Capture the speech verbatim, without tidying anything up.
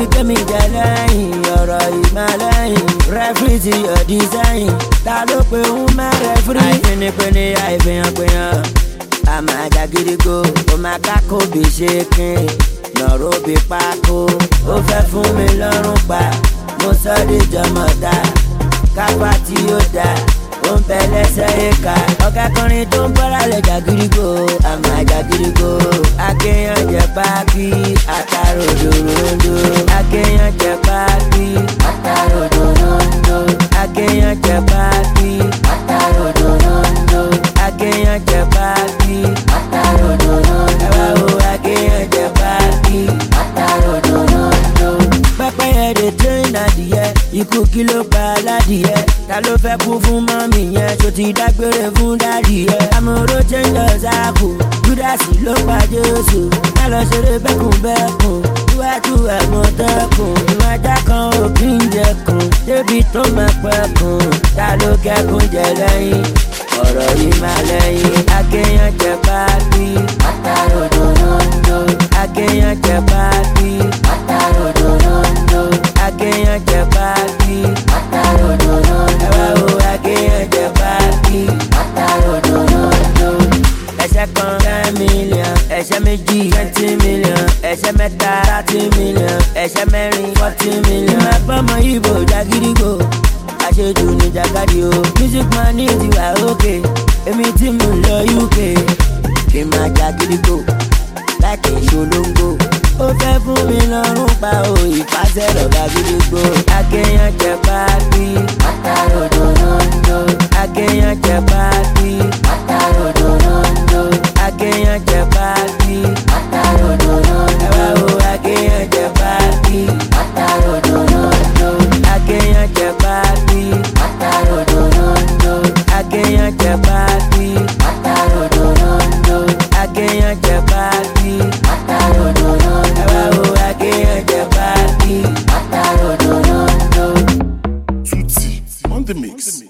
kẹ́mi jẹ lẹ́yìn ọ̀rọ̀ ìmọ̀lẹ́yìn rẹ́fìrì ti yọ dísáyìn ta ló pe ń mẹ́rẹ̀ fírí. àìfínipínní àìfihànpihàn àmà jàgídígbò ó máa kákó bí ṣe kín lọ́rọ̀ bí pákó ó fẹ́ fún mi lọ́rùn pa mo sọ di jọmọ̀ta kápá tí ó dá ó ń bẹ lẹ́sẹ̀ ìka ọ̀gá kọrin tó ń bọ́ra lẹ̀ jàgídígbò àmà jàgídígbò akéèyàn jẹ páàkì àtàròdòdòdò akéèyàn jẹ páàkì àtàròdòdòdò akéèyàn jẹ páàkì àtàròdòdòdò akéèyàn jẹ páàkì àtàròdòdòdò ẹ wá wo akéèyàn jẹ páàkì àtàròdòdòdò. pẹ́pẹ́yẹ dey train adìyẹ ikú kí ló pa aládìyẹ ta ló fẹ́ kú fún mọ́mì yẹn ṣó ti dágbére fún dádì yẹn. amúró change ṣáàkù júdásì ló pa jésù má lọ ṣeré bẹ́kùnbẹ́kùn iwájú àmọ̀tẹ́kùn ìwájà kan ò kí ń jẹkùn débi tó máa pẹ́kùn ta ló kẹ́kùn jẹ lẹ́yìn ọ̀rọ̀ yìí máa lẹ́yìn. akéèyàn jẹ páàkì àtàròdòdòdò akéèyàn jẹ páàkì àtàròdòdòdò akéèyàn jẹ páàkì àtàròdòdòdò ẹ wá wo akéèyàn jẹ páàkì àtàròdòdòdò. ẹsẹ̀ kan ten million ẹsẹ̀ méjì twenty million ẹsẹ̀ mẹ́ta thirty million ẹsẹ̀ mẹ́rin forty million. ìmọ̀ àpamọ ibo jàgídígbò àṣejù ní jàkadì o music man ní tiwa òkè èmi tí mo lọ uk kì í máa jàgídígbò láti ṣolóńgbò ó fẹ́ fún mi lọ́rùn pa o ìfàsẹ́ lọ́gà gídígbò. akéèyàn jẹ páàkì àtàròdòdòdò akéèyàn jẹ páàkì àtàròdòdòdò akéèyàn jẹ páàkì àtàròdòdòdò ẹ wá wo akéèyàn jẹ páàkì àtàròdòdòdò akéèyàn jẹ páàkì àtàròdòdòdò akéèyàn jẹ páàkì àtàròdòdòdò akéèyàn jẹ páàkì àtàròdòdòdò ẹ wá wo akéèyàn jẹ páàkì àtàròdòdòdò. Tutti on the mix.